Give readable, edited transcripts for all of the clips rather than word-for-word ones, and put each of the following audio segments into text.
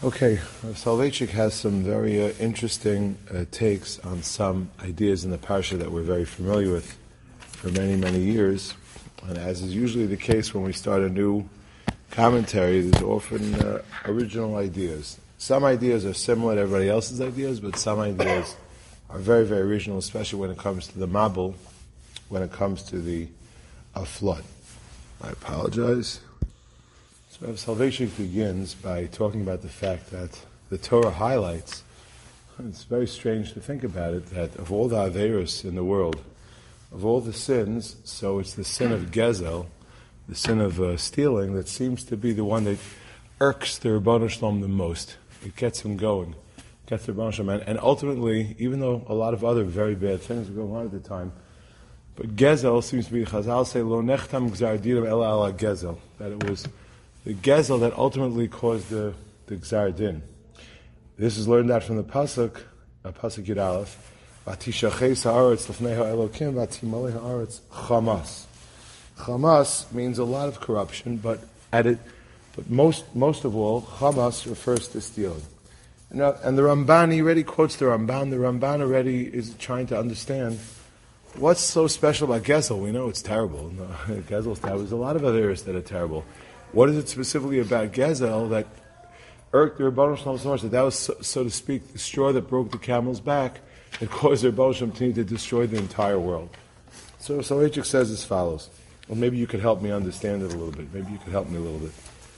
Okay, Soloveitchik has some very interesting takes on some ideas in the parsha that we're very familiar with for many, many years. And as is usually the case when we start a new commentary, there's often original ideas. Some ideas are similar to everybody else's ideas, but some ideas are very, very original, especially when it comes to the Mabul, when it comes to the flood. I apologize. So Soloveitchik begins by talking about the fact that the Torah highlights, it's very strange to think about it, that of all the Averos in the world, of all the sins, so it's the sin of Gezel, the sin of stealing, that seems to be the one that irks the Rebbeinu Shalom the most. It gets him going, gets the Rebbeinu Shalom. And ultimately, even though a lot of other very bad things were going on at the time, but Gezel seems to be, Chazal say, Lo nechtam gzar dinam ela ala Gezel, that it was the Gezel that ultimately caused the Gzar Din. This is learned out from the Pasuk Yud Aleph, Vatishaches ha'aretz lefnei ha'elokim, vatimalei ha'aretz chamas. Chamas means a lot of corruption, but most of all, Chamas refers to stealing. And the Ramban, he already quotes the Ramban. The Ramban already is trying to understand what's so special about Gezel. We know it's terrible. Gezel's terrible. There's a lot of other areas that are terrible. What is it specifically about Gezel that irked the Rebbeinu Shalom so much that was, so to speak, the straw that broke the camel's back that caused the Rebbeinu Shalom to need to destroy the entire world? So Soloveitchik says as follows. Well, maybe you could help me understand it a little bit. Maybe you could help me a little bit.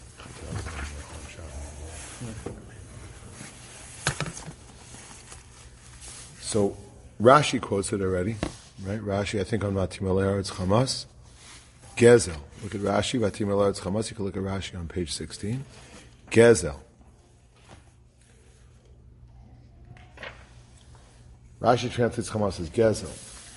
So Rashi quotes it already, right? Rashi, I think on Vatimalei it's Chamas. Gezel. Look at Rashi, Vatimalei it's Chamas. You can look at Rashi on page 16. Gezel. Rashi translates Chamas as Gezel.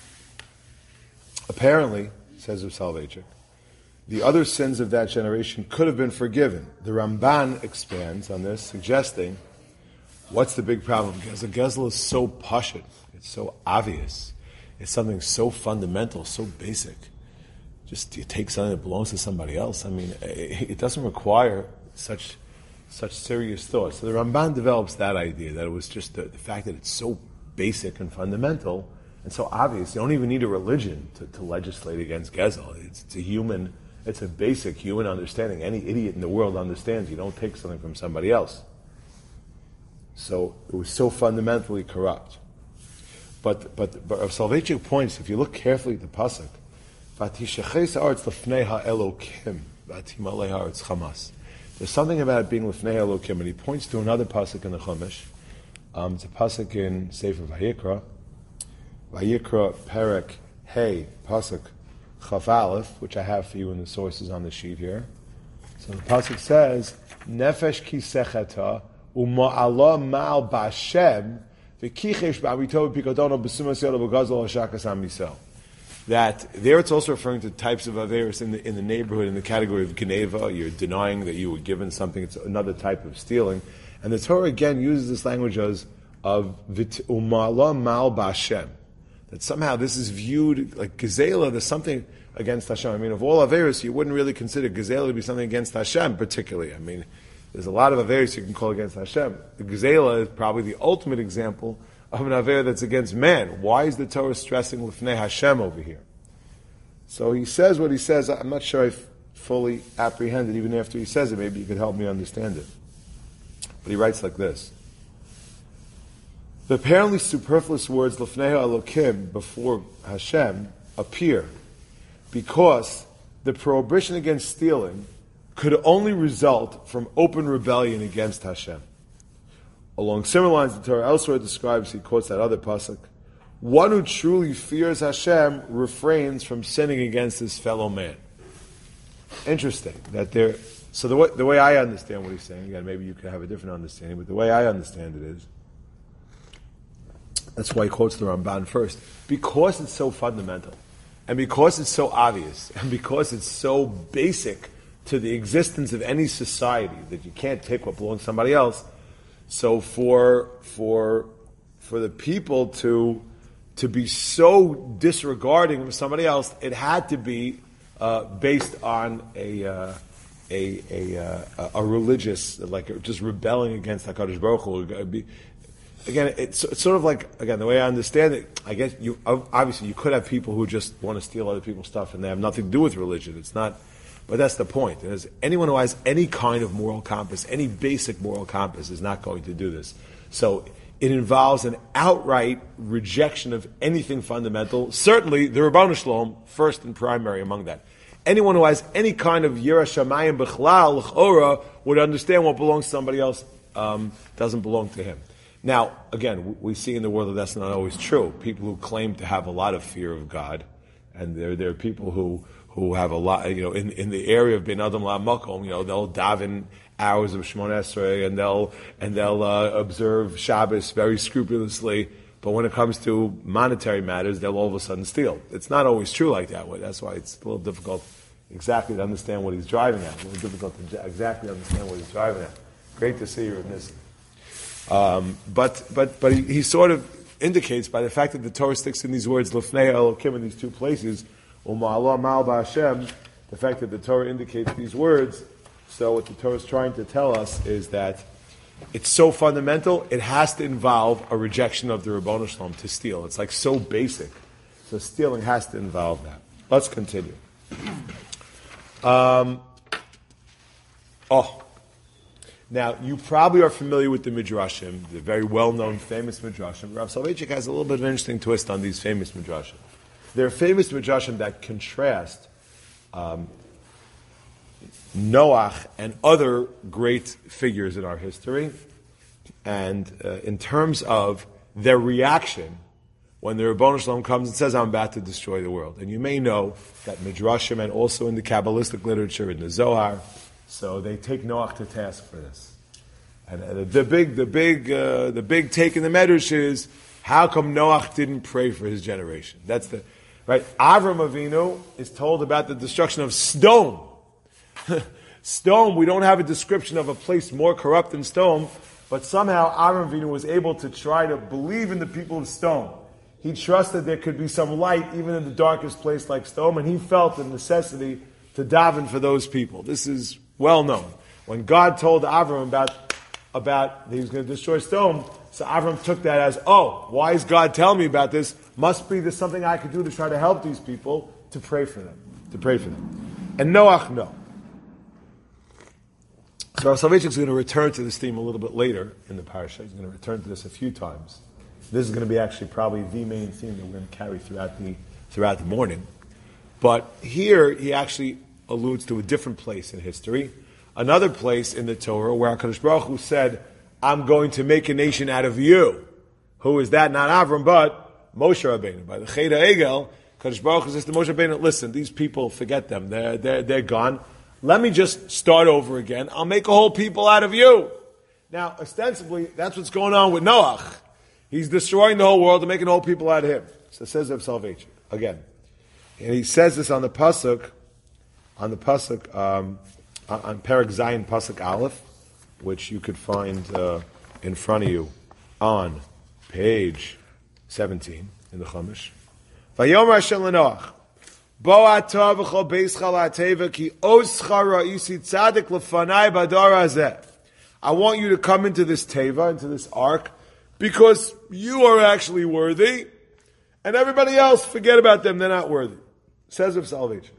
Apparently, says Rav Soloveitchik, the other sins of that generation could have been forgiven. The Ramban expands on this, suggesting, what's the big problem? Because the Gezel is so pashut, it's so obvious, it's something so fundamental, so basic. Just you take something that belongs to somebody else. I mean, it doesn't require such serious thought. So the Ramban develops that idea, that it was just the fact that it's so basic and fundamental and so obvious. You don't even need a religion to legislate against Gezel. It's a basic human understanding. Any idiot in the world understands you don't take something from somebody else. So it was so fundamentally corrupt. But Rav Soloveitchik points, if you look carefully at the pasuk, Vatishaches ha'aretz lefnei ha'elokim, vatimalei ha'aretz chamas. There's something about it being lefnei ha'elokim, and he points to another pasuk in the Chumash. It's a pasuk in Sefer Vayikra. Vayikra Perek Hey pasuk Chaf Aleph, which I have for you in the sources on the sheet here. So the pasuk says, Nefesh ki secheta u'ma'ala ma'al ba'Hashem v'kichesh ba'avito v'pikodono b'sumas yodo v'gazol ha'shakas ha'misel. That there it's also referring to types of averos in the neighborhood in the category of geneva. You're denying that you were given something. It's another type of stealing. And the Torah again uses this language of umala mal ba'Hashem. That somehow this is viewed like Gezela, there's something against Hashem. I mean, of all averos, you wouldn't really consider Gezela to be something against Hashem particularly. I mean, there's a lot of averos you can call against Hashem. The Gezela is probably the ultimate example of an aver that's against man. Why is the Torah stressing Lifnei Hashem over here? So he says what he says. I'm not sure I fully apprehend it even after he says it. Maybe you could help me understand it. But he writes like this. The apparently superfluous words Lefnei Elokim before Hashem appear because the prohibition against stealing could only result from open rebellion against Hashem. Along similar lines, the Torah elsewhere describes, he quotes that other pasuk, one who truly fears Hashem refrains from sinning against his fellow man. Interesting that there. So the way I understand what he's saying, again, maybe you could have a different understanding, but the way I understand it is, that's why he quotes the Ramban first. Because it's so fundamental, and because it's so obvious, and because it's so basic to the existence of any society that you can't take what belongs to somebody else, so for the people to be so disregarding of somebody else, it had to be based on a religious, like just rebelling against HaKadosh Baruch Hu. Again, it's sort of like, again, the way I understand it, I guess obviously you could have people who just want to steal other people's stuff and they have nothing to do with religion. It's not, but that's the point. And anyone who has any kind of moral compass, any basic moral compass, is not going to do this. So it involves an outright rejection of anything fundamental. Certainly, the Ribbono Shel Olam, first and primary among that. Anyone who has any kind of Yira Shamayim B'chlal, L'chora, would understand what belongs to somebody else doesn't belong to him. Now, again, we see in the world that that's not always true. People who claim to have a lot of fear of God, and there are people who have a lot, in the area of Ben Adam LaMakom, they'll daven hours of Shemona Esrei, and they'll observe Shabbos very scrupulously. But when it comes to monetary matters, they'll all of a sudden steal. It's not always true like that way. That's why it's a little difficult exactly to understand what he's driving at. A little difficult to exactly understand what he's driving at. Great to see you in this. But he sort of indicates by the fact that the Torah sticks in these words Lefnei Elokim in these two places, U'ma'ala Ma'al Ba'Hashem, the fact that the Torah indicates these words. So what the Torah is trying to tell us is that it's so fundamental, it has to involve a rejection of the Ribbono Shel Olam to steal. It's like so basic. So stealing has to involve that. Let's continue. Now, you probably are familiar with the Midrashim, the very well-known, famous Midrashim. Rav Soloveitchik has a little bit of an interesting twist on these famous Midrashim. They're famous Midrashim that contrast Noach and other great figures in our history, and in terms of their reaction when the Ribbono Shel Olam comes and says, I'm about to destroy the world. And you may know that Midrashim, and also in the Kabbalistic literature, in the Zohar, so they take Noach to task for this. And the big take in the Medrash is, how come Noach didn't pray for his generation? That's right. Avram Avinu is told about the destruction of Sodom. Sodom, we don't have a description of a place more corrupt than Sodom, but somehow Avram Avinu was able to try to believe in the people of Sodom. He trusted there could be some light even in the darkest place like Sodom, and he felt the necessity to daven for those people. This is well known. When God told Avram about that he was going to destroy Sodom, so Avram took that as, why is God telling me about this? Must be there's something I could do to try to help these people, to pray for them. And Noach, no. So Rav Soloveitchik is going to return to this theme a little bit later in the parasha. He's going to return to this a few times. This is going to be actually probably the main theme that we're going to carry throughout the morning. But here he actually alludes to a different place in history, another place in the Torah where HaKadosh Baruch Hu said, I'm going to make a nation out of you. Who is that? Not Avram, but Moshe Rabbeinu. By the Chet HaEgel, HaKadosh Baruch Hu says to Moshe Rabbeinu, listen, these people, forget them. They're gone. Let me just start over again. I'll make a whole people out of you. Now, ostensibly, that's what's going on with Noach. He's destroying the whole world and making a whole people out of him. So it says of salvation. Again. And he says this on the Pasuk, on Perek Zayin Pasuk Aleph, which you could find in front of you on page 17 in the Chumash. Vayomer Hashem leNoach, Bo atah v'chol beischa la'ateva ki oscha ra'isi tzadik lefanai badar hazeh. I want you to come into this teva, into this ark, because you are actually worthy, and everybody else, forget about them, they're not worthy. Says of salvation.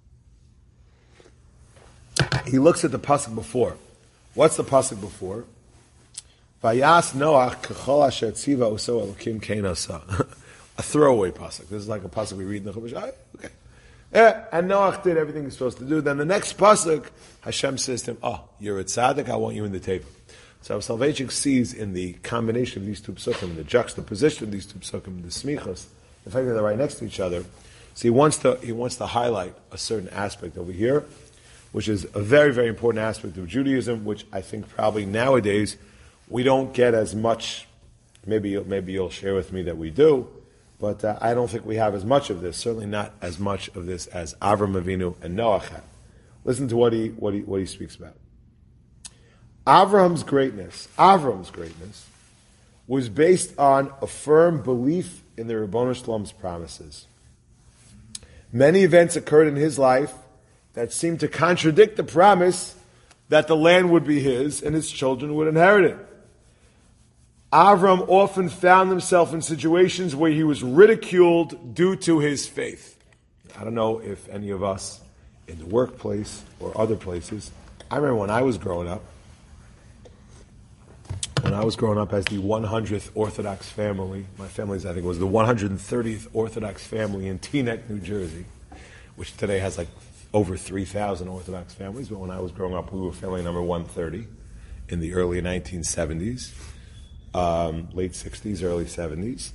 He looks at the pasuk before. What's the pasuk before? Vayas Noach kechol asher tziva uso elokim kein asa. A throwaway pasuk. This is like a pasuk we read in the Chumash. Okay. Yeah, and Noach did everything he's supposed to do. Then the next pasuk, Hashem says to him, you're a tzaddik, I want you in the table. So Soloveitchik sees in the combination of these two psukim, the juxtaposition of these two psukim, the smichas, the fact that they're right next to each other. So he wants to highlight a certain aspect over here, which is a very, very important aspect of Judaism, which I think probably nowadays we don't get as much. Maybe you'll share with me that we do, but I don't think we have as much of this. Certainly not as much of this as Avram Avinu and Noach had. Listen to what he speaks about. Avram's greatness was based on a firm belief in the Ribbono Shel Olam's promises. Many events occurred in his life that seemed to contradict the promise that the land would be his and his children would inherit it. Avram often found himself in situations where he was ridiculed due to his faith. I don't know if any of us in the workplace or other places, I remember when I was growing up as the 100th Orthodox family, my family's, I think, was the 130th Orthodox family in Teaneck, New Jersey, which today has like over 3,000 Orthodox families, but when I was growing up, we were family number 130 in the early 1970s, late 60s, early 70s.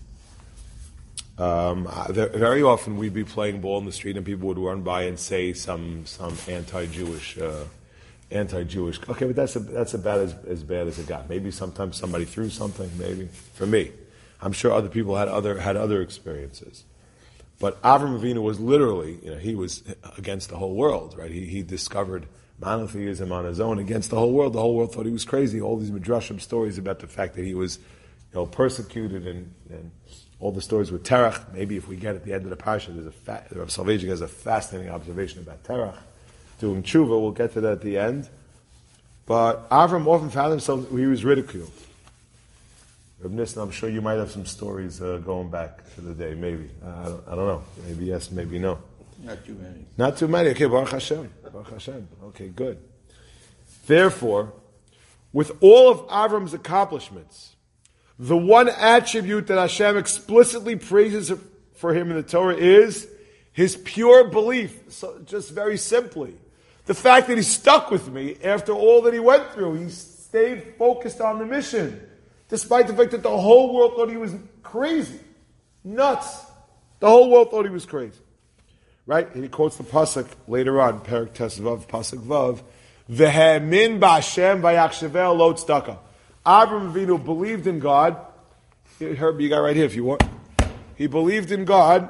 Very often we'd be playing ball in the street and people would run by and say some anti-Jewish, okay, but that's about as bad as it got. Maybe sometimes somebody threw something, maybe, for me. I'm sure other people had other experiences. But Avram Avinu was literally, he was against the whole world, right? He discovered monotheism on his own against the whole world. The whole world thought he was crazy. All these midrashim stories about the fact that he was, persecuted and all the stories with Terach. Maybe if we get at the end of the parsha, Rav Soloveitchik has a fascinating observation about Terach doing tshuva. We'll get to that at the end. But Avram often found himself, he was ridiculed. Reb Nissen, I'm sure you might have some stories going back to the day, maybe. I don't know. Maybe yes, maybe no. Not too many. Not too many. Okay, Baruch Hashem. Baruch Hashem. Okay, good. Therefore, with all of Avram's accomplishments, the one attribute that Hashem explicitly praises for him in the Torah is his pure belief. So just very simply, the fact that he stuck with me after all that he went through. He stayed focused on the mission, despite the fact that the whole world thought he was crazy. Nuts. The whole world thought he was crazy. Right? And he quotes the pasuk later on, Perek Tesvav, pasuk Vav, V'he'emin b'Hashem v'yachshavel lo tzedakah. Abraham Avinu believed in God. Herbie, you got right here if you want. He believed in God,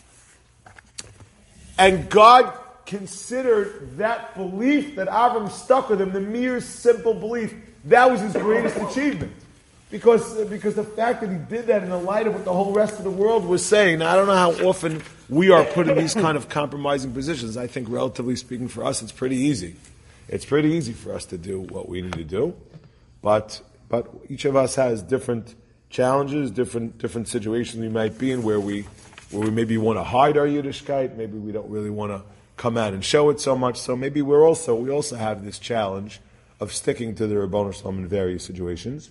and God considered that belief that Avram stuck with him, the mere simple belief, that was his greatest achievement. Because the fact that he did that in the light of what the whole rest of the world was saying. Now, I don't know how often we are put in these kind of compromising positions. I think, relatively speaking, for us, it's pretty easy. It's pretty easy for us to do what we need to do. But each of us has different challenges, different situations we might be in where we maybe want to hide our Yiddishkeit, maybe we don't really want to come out and show it so much. So maybe we also have this challenge of sticking to the Ribbono Shel Olam in various situations.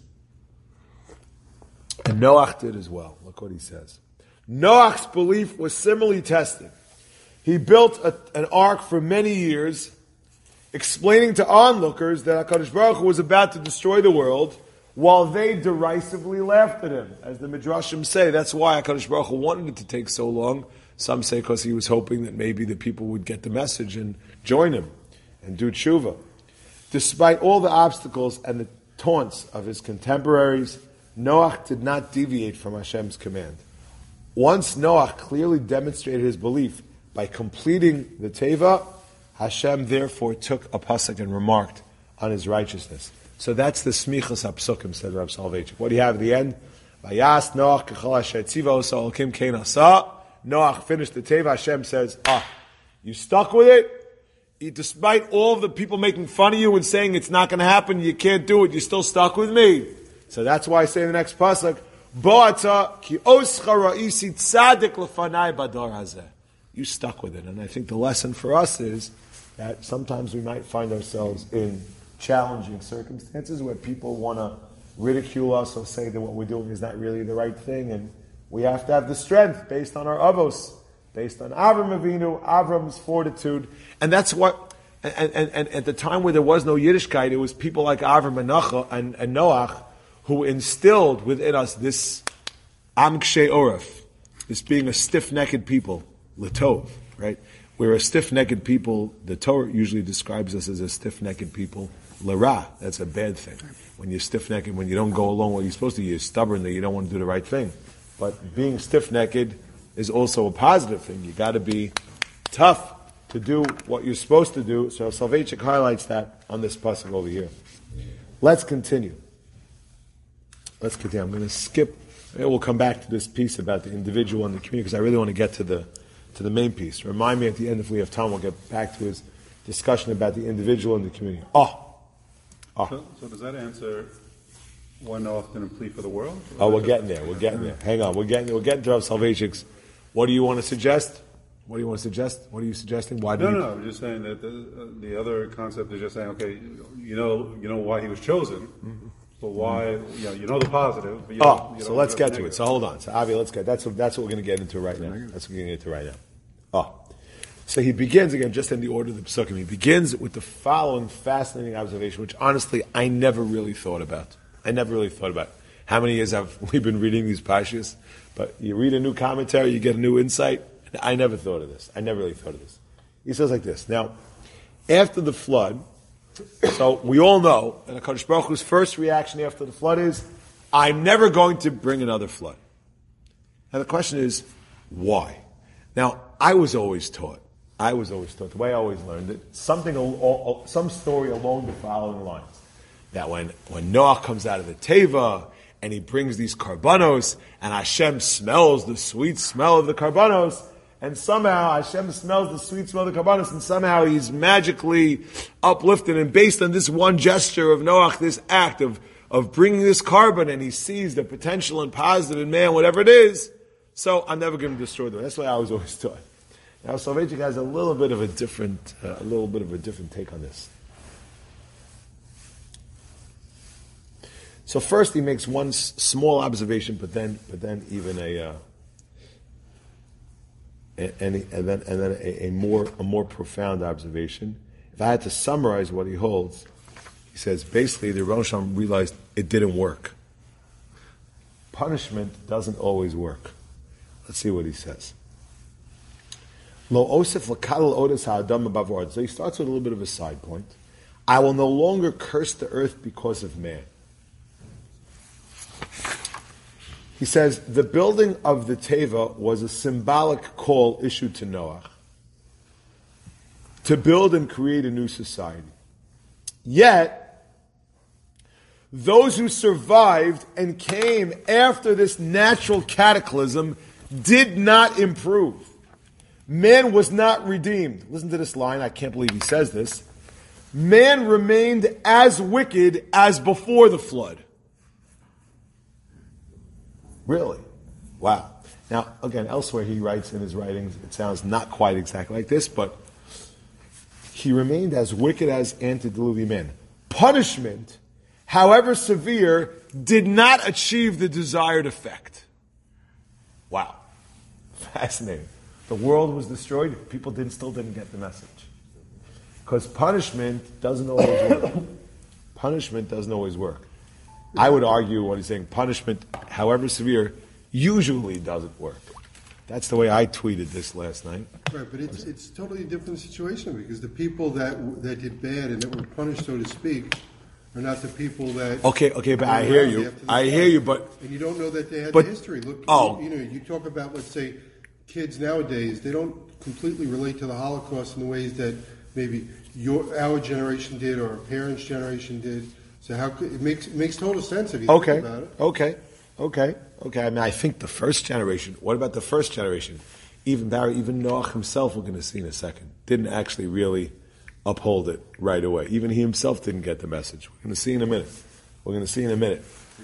And Noach did as well. Look what he says. Noach's belief was similarly tested. He built an ark for many years, explaining to onlookers that HaKadosh Baruch Hu was about to destroy the world, while they derisively laughed at him. As the Midrashim say, that's why HaKadosh Baruch Hu wanted it to take so long. Some say because he was hoping that maybe the people would get the message and join him and do tshuva. Despite all the obstacles and the taunts of his contemporaries, Noach did not deviate from Hashem's command. Once Noach clearly demonstrated his belief by completing the Teva, Hashem therefore took a pasuk and remarked on his righteousness. So that's the smichas hapsukim, said Rav Soloveitchik. What do you have at the end? Vayas Noach kechol asher tziva osa Elokim kein asa. Noach finished the Teva. Hashem says, you stuck with it? Despite all of the people making fun of you and saying it's not going to happen, you can't do it, you still stuck with me. So that's why I say in the next pasuk, Bo'ata ki oscha ra'isi tzadik lefanai bador hazeh. You stuck with it. And I think the lesson for us is that sometimes we might find ourselves in challenging circumstances where people want to ridicule us or say that what we're doing is not really the right thing, and we have to have the strength based on our avos, based on Avram Avinu, Avram's fortitude, and that's what. And at the time where there was no Yiddishkeit, it was people like Avram and Noach who instilled within us this am kshe oref, this being a stiff-necked people, letov, right? We're a stiff-necked people. The Torah usually describes us as a stiff-necked people. Lara, that's a bad thing. When you're stiff-necked, when you don't go along what you're supposed to, you're stubborn, that you don't want to do the right thing. But being stiff-necked is also a positive thing. You got to be tough to do what you're supposed to do. So Soloveitchik highlights that on this pasuk over here. Let's continue. I'm going to skip. Maybe we'll come back to this piece about the individual and the community because I really want to get to the main piece. Remind me at the end if we have time. We'll get back to his discussion about the individual and the community. So does that answer why Noach didn't plead for the world? We're getting there. Hang on, we're getting to Rav Soloveitchik's. What do you want to suggest? What are you suggesting? Why? No. I'm just saying that the other concept is just saying, okay, you know why he was chosen, but why? You know the positive. But so let's get to it. So hold on. So Avi, let's get. That's what we're going to get into right now. So he begins again, just in the order of the Pesukim. He begins with the following fascinating observation, which honestly I never really thought about. How many years have we been reading these Pashas? But you read a new commentary, you get a new insight. I never thought of this. He says like this. Now, after the flood, so we all know that HaKadosh Baruch Hu's first reaction after the flood is, I'm never going to bring another flood. Now the question is, why? Now, I was always taught, the way I always learned it, some story along the following lines. That when Noach comes out of the Teva, and he brings these karbanos, and Hashem smells the sweet smell of the karbanos, and somehow Hashem smells the sweet smell of the karbanos, and somehow he's magically uplifted, and based on this one gesture of Noach, this act of bringing this carbon, and he sees the potential and positive in man, whatever it is, so I'm never going to destroy them. That's why I was always taught. Now, Soloveitchik has a little bit of a different take on this. So first he makes one small observation, but then even a more profound observation. If I had to summarize what he holds, he says basically the Rosh Hashanah realized it didn't work. Punishment doesn't always work. Let's see what he says. Lo osef l'kadal odes ha'adam abavor. So he starts with a little bit of a side point. I will no longer curse the earth because of man. He says, the building of the Teva was a symbolic call issued to Noach to build and create a new society. Yet, those who survived and came after this natural cataclysm did not improve. Man was not redeemed. Listen to this line, I can't believe he says this. Man remained as wicked as before the flood. Really? Wow. Now, again, elsewhere he writes in his writings, it sounds not quite exactly like this, but he remained as wicked as antediluvian men. Punishment, however severe, did not achieve the desired effect. Wow. Fascinating. The world was destroyed, people still didn't get the message. Because punishment doesn't always work. I would argue what he's saying, punishment, however severe, usually doesn't work. That's the way I tweeted this last night. Right, but it's totally a different situation because the people that did bad and that were punished, so to speak, are not the people that... Okay, but I hear you, but... And you don't know that they had the history. Look, you talk about, let's say, kids nowadays, they don't completely relate to the Holocaust in the ways that maybe our generation did or our parents' generation did. So it makes total sense if you think about it. Okay. I mean, I think the first generation. What about the first generation? Even Noach himself, we're going to see in a second, didn't actually really uphold it right away. Even he himself didn't get the message. We're going to see in a minute.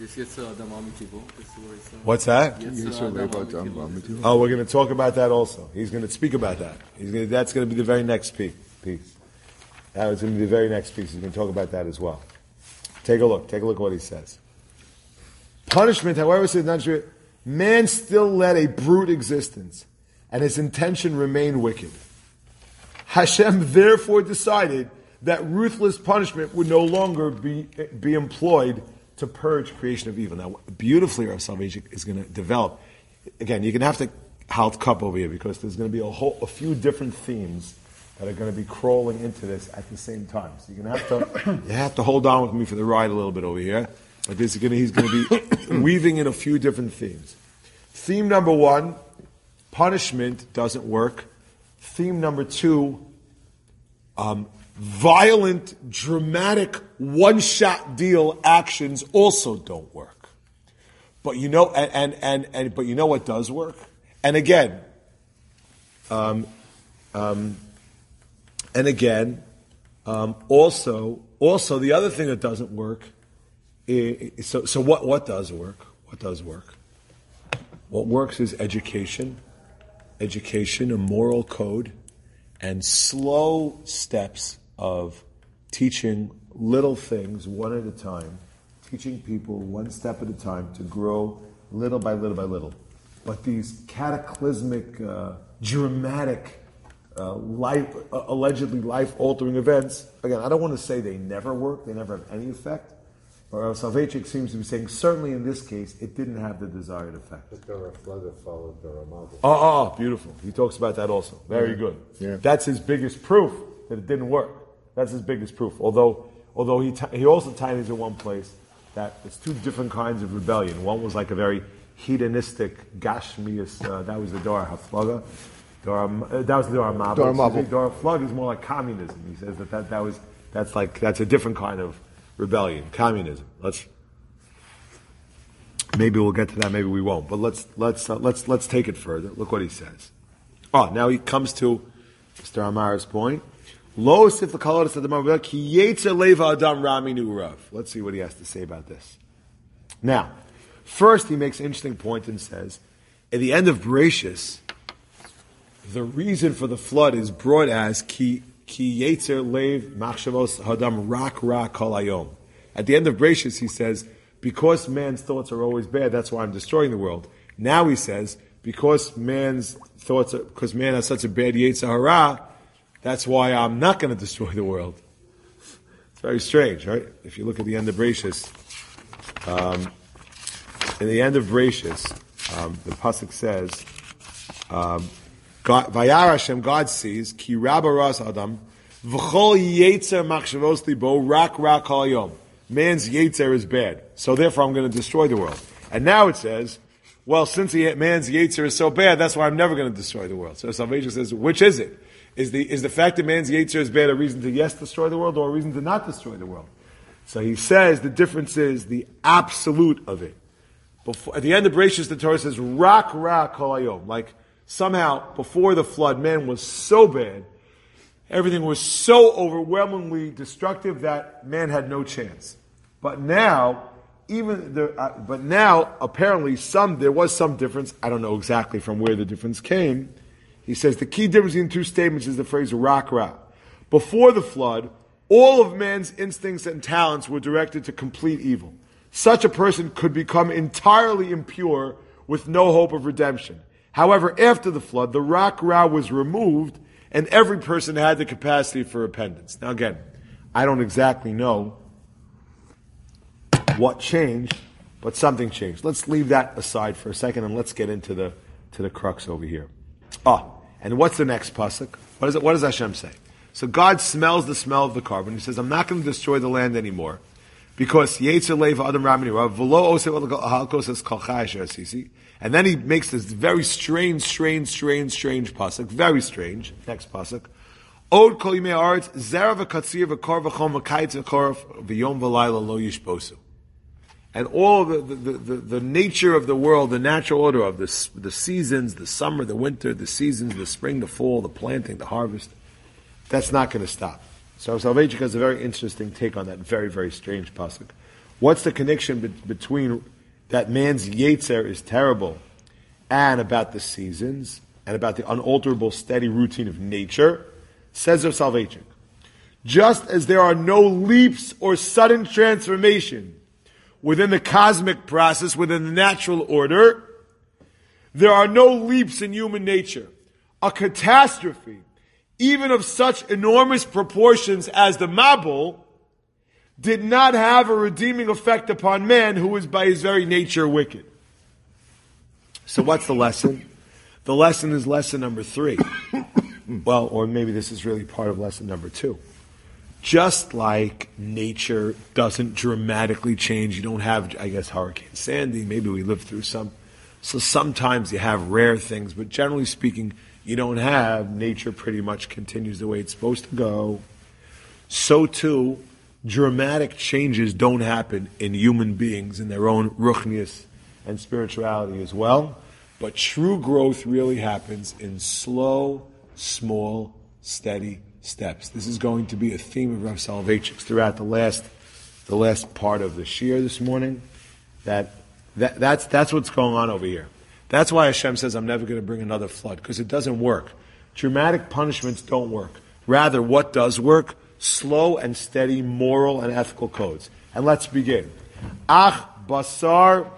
What's that? Oh, we're going to talk about that also. He's going to speak about that. That's going to be the very next piece. That's going to be the very next piece. He's going to talk about that as well. Take a look at what he says. Punishment, however, says man still led a brute existence, and his intention remained wicked. Hashem therefore decided that ruthless punishment would no longer be employed to purge creation of evil. Now, beautifully, Rav Soloveitchik is going to develop. Again, you're going to have to halt cup over here because there's going to be a few different themes that are going to be crawling into this at the same time. So you're going to have to hold on with me for the ride a little bit over here. But he's going to be weaving in a few different themes. Theme number 1, punishment doesn't work. Theme number 2, violent, dramatic, one-shot deal actions also don't work. But you know, but you know what does work? And again, Also, the other thing that doesn't work is, so what does work? What does work? What works is education, a moral code, and slow steps of teaching little things one at a time, teaching people one step at a time to grow little by little by little. But these cataclysmic, dramatic, allegedly life-altering events, again, I don't want to say they never work, they never have any effect, but Rav Soloveitchik seems to be saying, certainly in this case, it didn't have the desired effect. But there were flood that followed the Ramah. Oh, beautiful. He talks about that also. Very good. Yeah. That's his biggest proof that it didn't work. That's his biggest proof. Although he also tied into one place that it's two different kinds of rebellion. One was like a very hedonistic, gashmius, that was the Dor HaFlaga. That was the Dor HaMabel. Dor HaFlaga is more like communism. He says that's a different kind of rebellion, communism. Maybe we'll get to that, maybe we won't. But let's take it further. Look what he says. Now he comes to Mr. Amar's point. Let's see what he has to say about this. Now, first he makes an interesting point and says, at the end of Bereshis, the reason for the flood is brought as ki yetzer leiv machshavos hadam rak kol hayom. At the end of Bereshis, he says, because man's thoughts are always bad, that's why I'm destroying the world. Now he says, because man has such a bad yetzer hara, that's why I'm not going to destroy the world. It's very strange, right? If you look at the end of Bereshis, in the end of Bereshis, the pasuk says, Vayar Hashem, God sees, ki rabba ras adam, v'chol yetzer machshavos libo rak kol hayom. Man's yetzer is bad, so therefore I'm going to destroy the world. And now it says, well, since man's yetzer is so bad, that's why I'm never going to destroy the world. So Salvation says, which is it? Is the fact that man's yetzer is bad a reason to yes destroy the world or a reason to not destroy the world? So he says the difference is the absolute of it. At the end of Bereshis, the Torah says rak kol hayom. Like somehow before the flood, man was so bad, everything was so overwhelmingly destructive that man had no chance. But now, apparently there was some difference. I don't know exactly from where the difference came. He says the key difference in two statements is the phrase rak. Before the flood, all of man's instincts and talents were directed to complete evil. Such a person could become entirely impure with no hope of redemption. However, after the flood, the rak was removed and every person had the capacity for repentance. Now again, I don't exactly know what changed, but something changed. Let's leave that aside for a second and let's get into the crux over here. And what's the next pasuk? What does Hashem say? So God smells the smell of the carbon. He says, I'm not going to destroy the land anymore because Yetzer Leiv Adam Ramini V'lo Oseh Halkos Es Kol Chai Asher Asisi. And then he makes this very strange pasuk. Very strange. Next pasuk. Od Kol Yimei Haaretz Zera V'Katzir V'Kor V'Chom V'Kaitz V'Korf V'Yom V'Layla Lo Yishbosu. And all the nature of the world, the natural order of the seasons, the summer, the winter, the seasons, the spring, the fall, the planting, the harvest, that's not going to stop. So Soloveitchik has a very interesting take on that very, very strange pasuk. What's the connection between that man's yetzer is terrible and about the seasons and about the unalterable, steady routine of nature? Says Rav Soloveitchik, just as there are no leaps or sudden transformation within the cosmic process, within the natural order, there are no leaps in human nature. A catastrophe, even of such enormous proportions as the Mabul, did not have a redeeming effect upon man who is by his very nature wicked. So what's the lesson? The lesson is lesson number 3. Well, or maybe this is really part of lesson number 2. Just like nature doesn't dramatically change, you don't have, I guess, Hurricane Sandy, maybe we lived through some. So sometimes you have rare things, but generally speaking, you don't have, nature pretty much continues the way it's supposed to go. So too, dramatic changes don't happen in human beings in their own ruchnius and spirituality as well. But true growth really happens in slow, small, steady steps. This is going to be a theme of Rav Soloveitchik's throughout the last part of the shir this morning. That's what's going on over here. That's why Hashem says, I'm never going to bring another flood, because it doesn't work. Dramatic punishments don't work. Rather, what does work? Slow and steady moral and ethical codes. And let's begin. Ach basar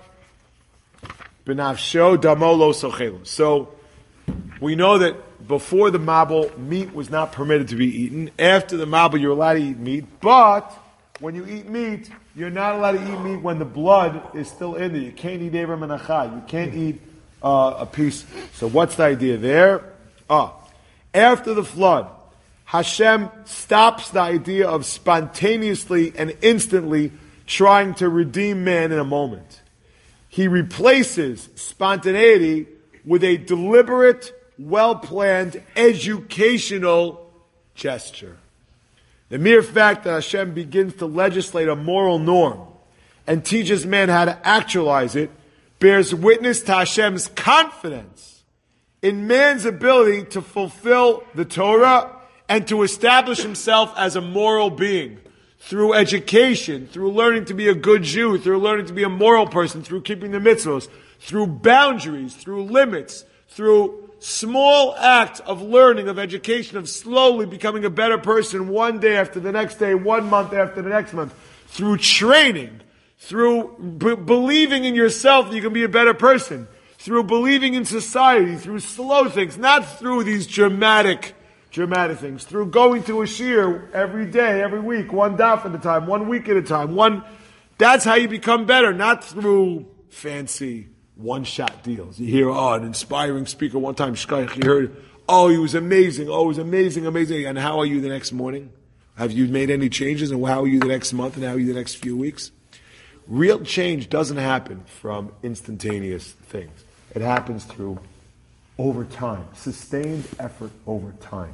b'nafsho damo lo sochelu. So, we know that before the Mabul, meat was not permitted to be eaten. After the Mabul, you're allowed to eat meat. But, when you eat meat, you're not allowed to eat meat when the blood is still in there. You can't eat Eber Menachai. You can't eat a piece. So what's the idea there? After the flood, Hashem stops the idea of spontaneously and instantly trying to redeem man in a moment. He replaces spontaneity with a deliberate, well-planned, educational gesture. The mere fact that Hashem begins to legislate a moral norm and teaches man how to actualize it bears witness to Hashem's confidence in man's ability to fulfill the Torah and to establish himself as a moral being through education, through learning to be a good Jew, through learning to be a moral person, through keeping the mitzvos, through boundaries, through limits, through small acts of learning, of education, of slowly becoming a better person one day after the next day, 1 month after the next month, through training, through believing in yourself that you can be a better person, through believing in society, through slow things, not through these dramatic things, through going to a shir every day, every week, one daf at a time, 1 week at a time, that's how you become better, not through fancy one-shot deals. You hear, an inspiring speaker one time, Shkaich, you heard, he was amazing, amazing. And how are you the next morning? Have you made any changes? And how are you the next month? And how are you the next few weeks? Real change doesn't happen from instantaneous things. It happens through over time, sustained effort over time.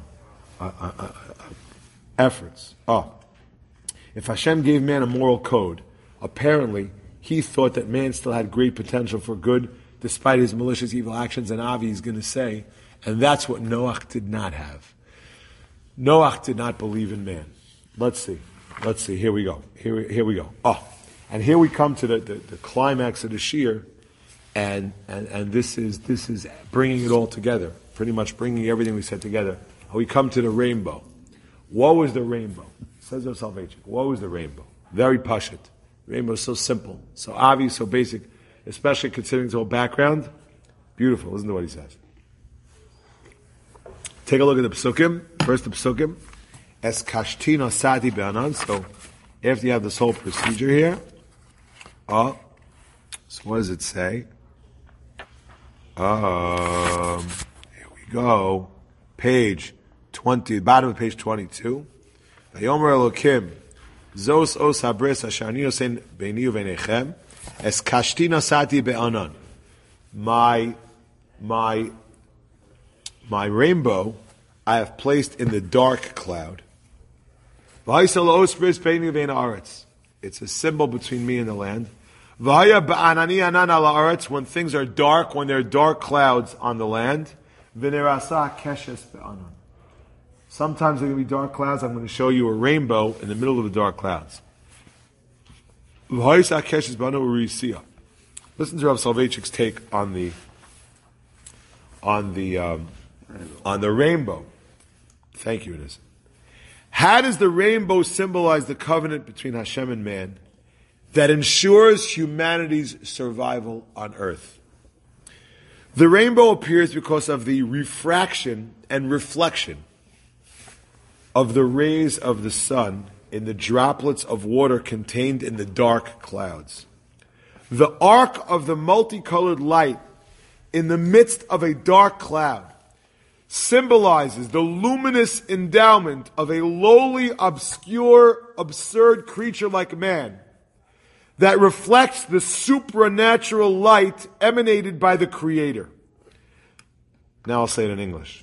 Efforts. If Hashem gave man a moral code, apparently he thought that man still had great potential for good despite his malicious evil actions, and Avi is going to say, and that's what Noach did not have. Noach did not believe in man. Let's see. Here we go. Here we go. And here we come to the climax of the shir, and this is bringing it all together, pretty much bringing everything we said together. We come to the rainbow. What was the rainbow? Says Rav Soloveitchik. What was the rainbow? Very pashut. Rainbow is so simple, so obvious, so basic, especially considering its whole background. Beautiful. Listen to what he says. Take a look at the Pesukim. First the Pesukim. Es kashti nosati be'anan. So after you have this whole procedure here, so what does it say? Here we go. Page 20, bottom of page 22. Vayomer Elokim. Zos os habris asher ani osen beini uvenechem es kashti nosati be'anan. My rainbow I have placed in the dark cloud. It's a symbol between me and the land. When things are dark, when there are dark clouds on the land. Sometimes there can be dark clouds. I'm going to show you a rainbow in the middle of the dark clouds. Listen to Rav Soloveitchik's take on the rainbow. Thank you, Inez. How does the rainbow symbolize the covenant between Hashem and man that ensures humanity's survival on earth? The rainbow appears because of the refraction and reflection of the rays of the sun in the droplets of water contained in the dark clouds. The arc of the multicolored light in the midst of a dark cloud symbolizes the luminous endowment of a lowly, obscure, absurd creature like man that reflects the supernatural light emanated by the Creator. Now I'll say it in English.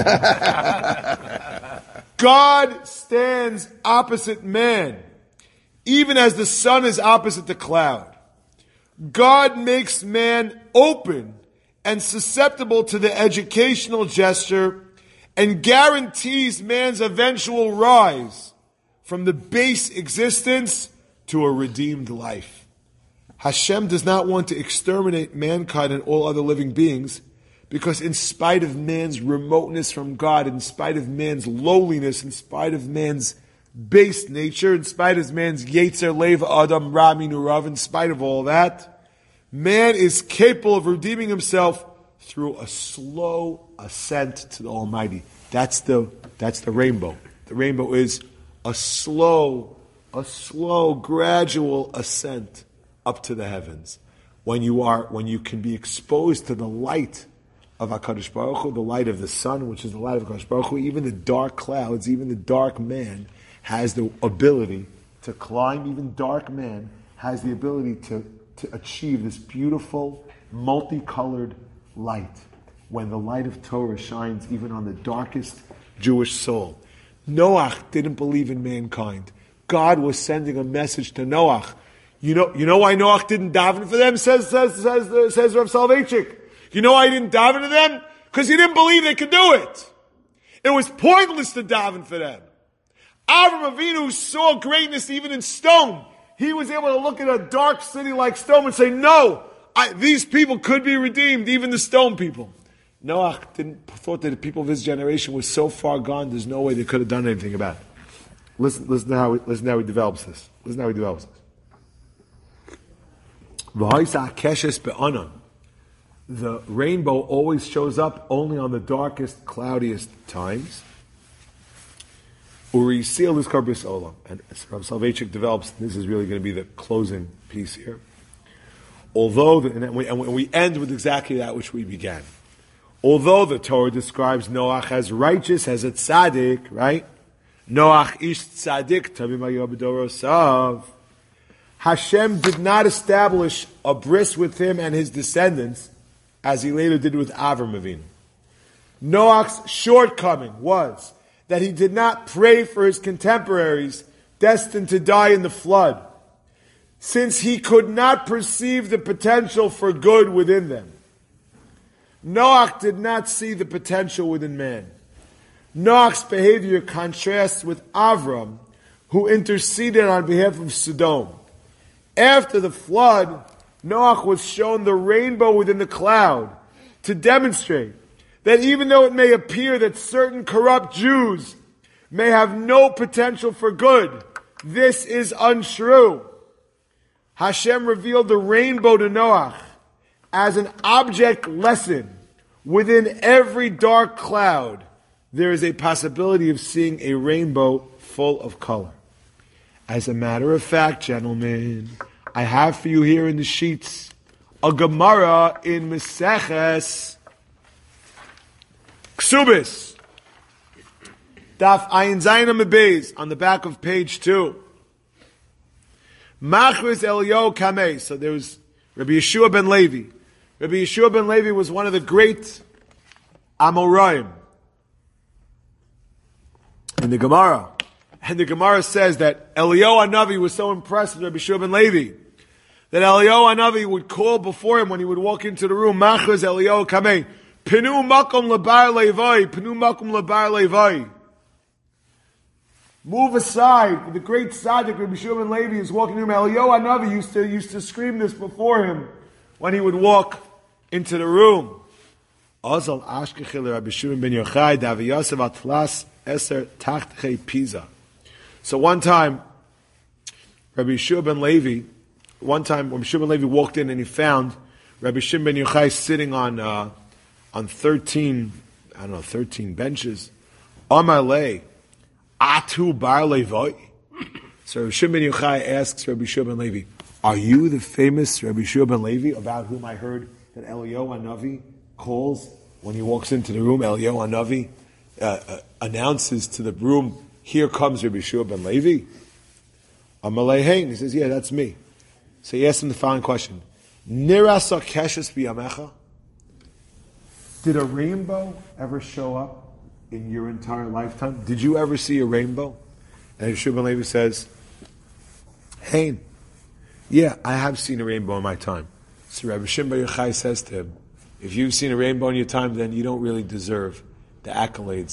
God stands opposite man, even as the sun is opposite the cloud. God makes man open and susceptible to the educational gesture and guarantees man's eventual rise from the base existence to a redeemed life. Hashem does not want to exterminate mankind and all other living beings because in spite of man's remoteness from God, in spite of man's lowliness, in spite of man's base nature, in spite of man's Yetzer Lev Adam Rami Nurav, in spite of all that, man is capable of redeeming himself through a slow ascent to the Almighty. That's the rainbow. The rainbow is a slow, gradual ascent up to the heavens. When you can be exposed to the light of HaKadosh Baruch Hu, the light of the sun, which is the light of HaKadosh Baruch Hu, even the dark clouds, even the dark man has the ability to climb. Even dark man has the ability to achieve this beautiful, multicolored light. When the light of Torah shines even on the darkest Jewish soul. Noach didn't believe in mankind. God was sending a message to Noach. You know why Noach didn't daven for them? Says Rav Soloveitchik. You know why he didn't daven to them? Because he didn't believe they could do it. It was pointless to daven for them. Avram Avinu saw greatness even in stone. He was able to look at a dark city like stone and say, no, these people could be redeemed, even the stone people. Noach thought that the people of his generation were so far gone, there's no way they could have done anything about it. Listen how he develops this. The rainbow always shows up only on the darkest, cloudiest times. Uri seal is karbis olam, and Rav Soloveitchik develops. This is really going to be the closing piece here. Although, and we end with exactly that which we began. Although the Torah describes Noach as righteous, as a tzaddik, right? Noach ish tzaddik tabim b'dorosav. Hashem did not establish a bris with him and his descendants, as he later did with Avram Avinu. Noach's shortcoming was that he did not pray for his contemporaries destined to die in the flood, since he could not perceive the potential for good within them. Noach did not see the potential within man. Noach's behavior contrasts with Avram, who interceded on behalf of Sodom. After the flood, Noach was shown the rainbow within the cloud to demonstrate that even though it may appear that certain corrupt Jews may have no potential for good, this is untrue. Hashem revealed the rainbow to Noach as an object lesson. Within every dark cloud, there is a possibility of seeing a rainbow full of color. As a matter of fact, gentlemen, I have for you here in the sheets a Gemara in Meseches Ksubis, Daf Ayin Zayin Amud Beis, on the back of page 2. Machris Eliyahu Kamei. So there was Rabbi Yeshua ben Levi. Rabbi Yeshua ben Levi was one of the great Amoraim in the Gemara. And the Gemara says that Eliyahu Hanavi was so impressed with Rabbi Yeshua ben Levi that Eliyahu Hanavi would call before him when he would walk into the room, Machris Eliyahu Kamei, Pinu Makom Labar Levai, Pinu Makom Labar Levai. Move aside. The great tzaddik Rabbi Yeshua ben Levi is walking in the room. Eliyahu Hanavi used to scream this before him when he would walk into the room. Azal Ashkechil Rabbi Shimon ben Yochai Davi Yosef Atlas Eser Tachtchei Pisa. So one time, Rabbi Yeshua ben Levi walked in and he found Rabbi Shimon ben Yochai sitting on 13 benches. Amar lei, Atu bar Levoi. So Rabbi Shimon ben Yochai asks Rabbi Yeshua ben Levi, are you the famous Rabbi Yeshua ben Levi about whom I heard that Eliyahu Hanavi calls when he walks into the room? Eliyahu Hanavi announces to the room, here comes Rabbi Yeshua ben Levi. Amalei Hein. He says, yeah, that's me. So he asked him the following question. Nirasa keshes biyamecha? Did a rainbow ever show up in your entire lifetime? Did you ever see a rainbow? And Yeshua ben Levi says, Hein, yeah, I have seen a rainbow in my time. So Rabbi Shimon ben Yochai says to him, if you've seen a rainbow in your time, then you don't really deserve the accolades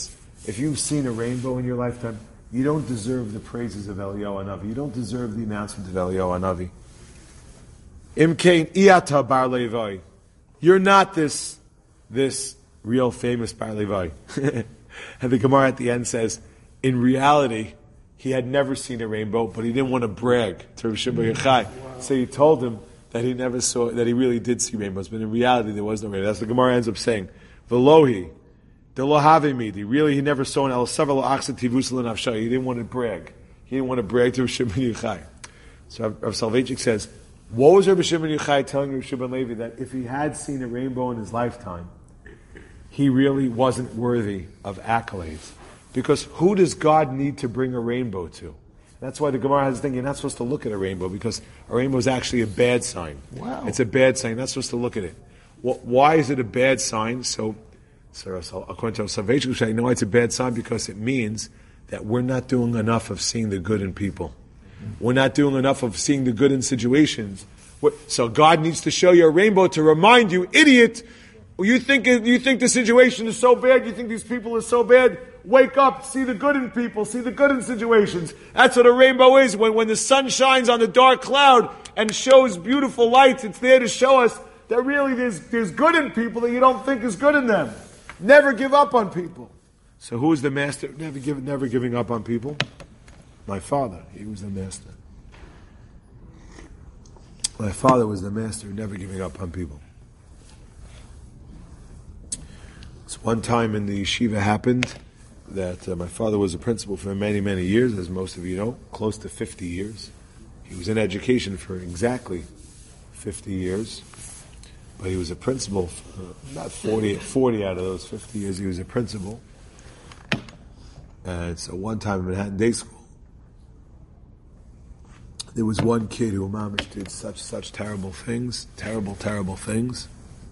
If you've seen a rainbow in your lifetime, you don't deserve the praises of Eliyahu Hanavi. You don't deserve the announcement of Eliyahu Hanavi. Imkein iyata bar Levi. You're not this real famous bar Levi. And the Gemara at the end says, in reality, he had never seen a rainbow, but he didn't want to brag to Rav Shimon Bar Yochai. So he told him that he never saw, that he really did see rainbows, but in reality there was no rainbow. That's what the Gemara ends up saying. Velohi, delohave midi. Really, he never saw an el savar lo achsa tivusel nafshay. He didn't want to brag. He didn't want to brag to Rav Shimon Bar Yochai. So Rav Soloveitchik says, what was Rav Shimon Bar Yochai telling Rav Shimon Levi that if he had seen a rainbow in his lifetime, he really wasn't worthy of accolades? Because who does God need to bring a rainbow to? That's why the Gemara has the thing, you're not supposed to look at a rainbow, because a rainbow is actually a bad sign. Wow. It's a bad sign. You're not supposed to look at it. Why is it a bad sign? So according to Salvation, I know it's a bad sign because it means that we're not doing enough of seeing the good in people. We're not doing enough of seeing the good in situations. So God needs to show you a rainbow to remind you, idiot, you think the situation is so bad, you think these people are so bad, wake up, see the good in people, see the good in situations. That's what a rainbow is. When the sun shines on the dark cloud and shows beautiful lights, it's there to show us that really there's good in people that you don't think is good in them. Never give up on people. So who is the master? Never giving up on people? My father. He was the master. My father was the master, never giving up on people. So one time in the yeshiva happened that my father was a principal for many, many years, as most of you know, close to 50 years. He was in education for exactly 50 years, but he was a principal for about 40 out of those 50 years he was a principal. And so one time in Manhattan Day School, there was one kid who mamish did such terrible things, terrible things.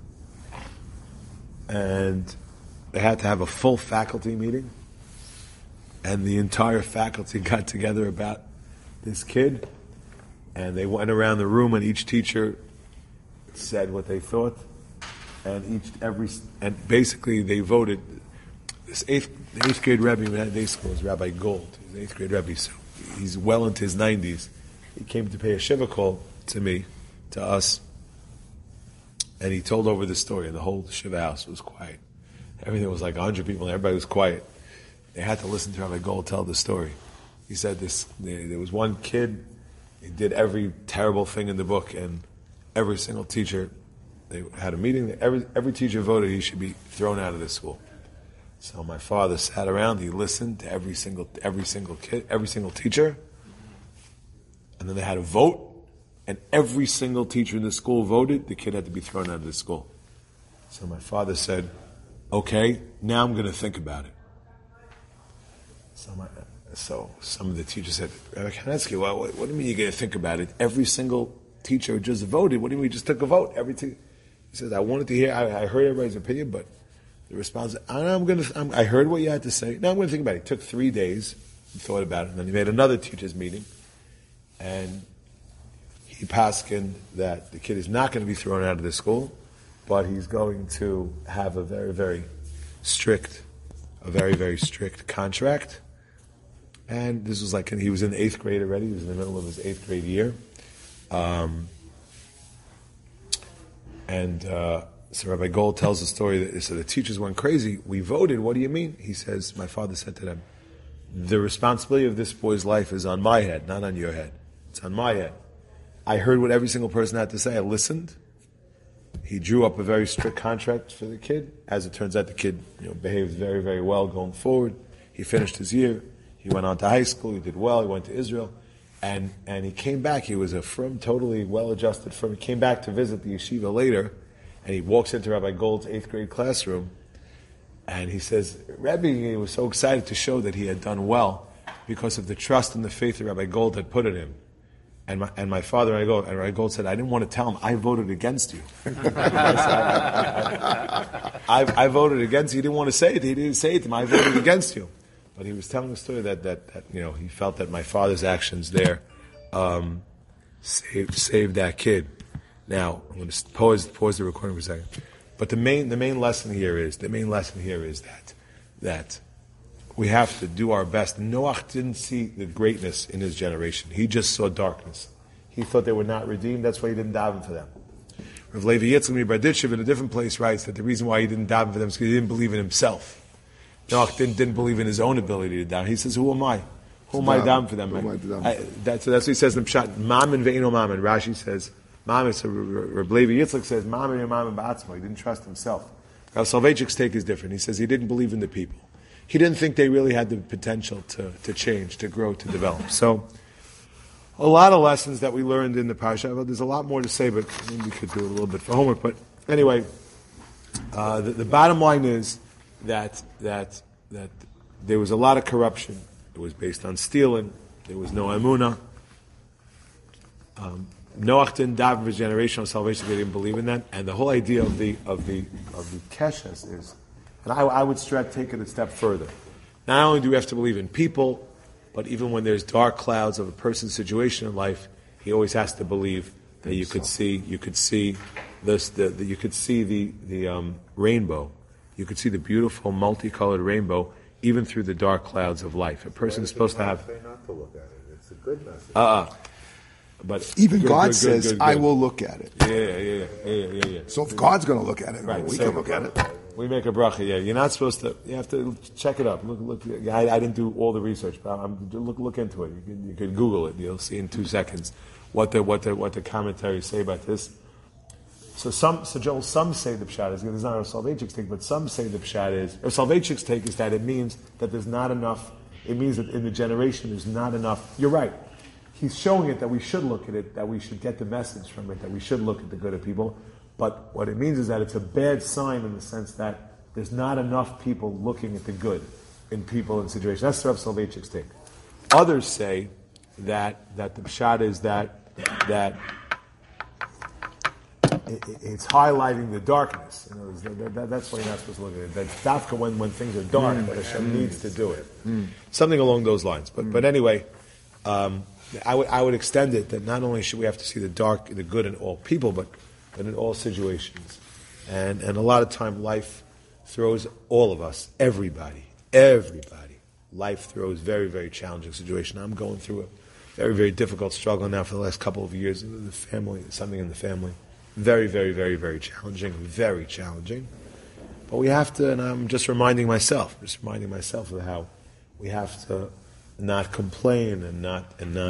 And they had to have a full faculty meeting. And the entire faculty got together about this kid. And they went around the room and each teacher said what they thought. And basically they voted. The eighth grade Rebbe in Manhattan Day School is Rabbi Gold. He's the eighth grade Rebbe, so he's well into his 90s. He came to pay a shiva call to me, to us, and he told over the story, and the whole shiva house was quiet. Everything was like 100 people, and everybody was quiet. They had to listen to Rabbi Gold tell the story. He said there was one kid, he did every terrible thing in the book, and every single teacher, they had a meeting, every teacher voted he should be thrown out of the school. So my father sat around, he listened to every single kid, every single teacher, and then they had a vote, and every single teacher in the school voted, the kid had to be thrown out of the school. So my father said, okay, now I'm going to think about it. So some of the teachers said, Rabbi Kanetsky, well, what do you mean you're going to think about it? Every single teacher just voted. What do you mean we just took a vote? He says, I wanted to hear, I heard everybody's opinion, but the response, I heard what you had to say. Now I'm going to think about it. It took 3 days. He thought about it, and then he made another teachers meeting. And he paskined that the kid is not going to be thrown out of the school, but he's going to have a very, very strict contract. And this was he was in the 8th grade already. He was in the middle of his 8th grade year. So Rabbi Gold tells the story that so the teachers went crazy. We voted. What do you mean? He says, my father said to them, the responsibility of this boy's life is on my head, not on your head. It's on my head. I heard what every single person had to say. I listened. He drew up a very strict contract for the kid. As it turns out, the kid behaved very, very well going forward. He finished his year. He went on to high school. He did well. He went to Israel. And he came back. He was a firm, totally well-adjusted firm. He came back to visit the yeshiva later. And he walks into Rabbi Gold's 8th grade classroom. And he says, Rebbe, he was so excited to show that he had done well because of the trust and the faith that Rabbi Gold had put in him. And my father, and Rabbi Gold said, I didn't want to tell him, I voted against you. I voted against you. He didn't want to say it. He didn't say it to him. I voted against you. But he was telling the story that he felt that my father's actions there saved that kid. Now, I'm going to pause the recording for a second. But the main lesson here is that we have to do our best. Noach didn't see the greatness in his generation. He just saw darkness. He thought they were not redeemed. That's why he didn't daven for them. Rav Levi Yitzchak Berditchev in a different place writes that the reason why he didn't daven for them is because he didn't believe in himself. Noach didn't believe in his own ability to daven. He says, who am I? Who am I daven for them? That's what he says in the Pshat. Mammon ve'ino mammon. Rashi says, Mammon, so Rav Levi Yitzchak says, Mammon mammon ba'atzmo. He didn't trust himself. Rav Soloveitchik's take is different. He says he didn't believe in the people. He didn't think they really had the potential to change, to grow, to develop. So, a lot of lessons that we learned in the Parsha. Well, there's a lot more to say, but maybe we could do a little bit for homework. But anyway, the bottom line is that there was a lot of corruption. It was based on stealing. There was no emunah. Noach didn't daven for his generational salvation. They didn't believe in that. And the whole idea of the keshes is, and I would take it a step further. Not only do we have to believe in people, but even when there's dark clouds of a person's situation in life, he always has to believe that you could see the rainbow. You could see the beautiful multicolored rainbow even through the dark clouds of life. A person is supposed to have. Say not to look at it. It's a good message. But even God says, "I will look at it." Yeah. So if God's going to look at it, right, we can look at it. We make a bracha. Yeah, you're not supposed to. You have to check it up. Look. I didn't do all the research, but look into it. You can Google it. You'll see in 2 seconds what the commentaries say about this. Joel, some say the pshat is, there's not a Soloveitchik's take, but some say the pshat is, or Soloveitchik's take is that it means that there's not enough. It means that in the generation there's not enough. You're right. He's showing it that we should look at it, that we should get the message from it, that we should look at the good of people. But what it means is that it's a bad sign in the sense that there's not enough people looking at the good in people and situations. That's Rav Soloveitchik's take. Others say that the pshat is that it's highlighting the darkness. That's why you're not supposed to look at it. That's dafka when things are dark, but Hashem needs to do it. Something along those lines. But anyway, I would extend it that not only should we have to see the good in all people, but in all situations. And a lot of time life throws all of us, everybody, life throws very, very challenging situation. I'm going through a very, very difficult struggle now for the last couple of years. The family, something in the family. Very, very, very, very challenging. Very challenging. But we have to, and I'm just reminding myself of how we have to not complain and not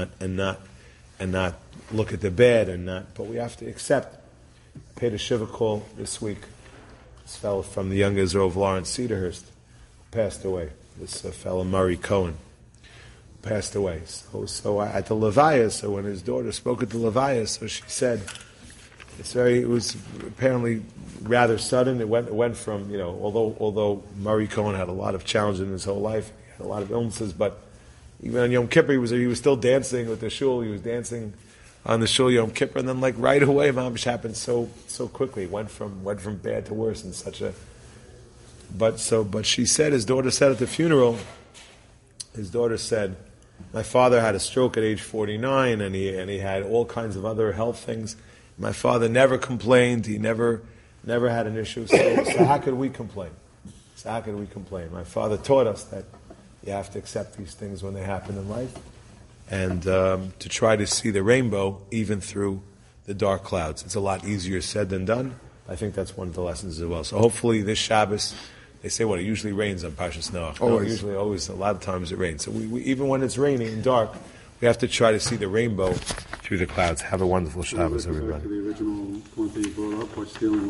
look at the bad but we have to accept. I paid a shiva call this week. This fellow from the Young Israel of Lawrence Cedarhurst passed away. This fellow Murray Cohen passed away. So at the Levaya, so when his daughter spoke at the Levaya, so she said, it was apparently rather sudden. It went from, although Murray Cohen had a lot of challenges in his whole life, he had a lot of illnesses, but even on Yom Kippur, he was still dancing with the shul. He was dancing on the shul Yom Kippur, and then right away, Mamish happened so quickly. It went from bad to worse in such a. But she said, his daughter said at the funeral, my father had a stroke at age 49, and he had all kinds of other health things. My father never complained. He never had an issue. So how could we complain? My father taught us that you have to accept these things when they happen in life, and to try to see the rainbow even through the dark clouds. It's a lot easier said than done. I think that's one of the lessons as well. So hopefully this Shabbos, they say it usually rains on Parshas Noach. Always, a lot of times it rains. So we even when it's raining and dark, we have to try to see the rainbow through the clouds. Have a wonderful Shabbos, everybody. The original point that you brought up, what's dealing with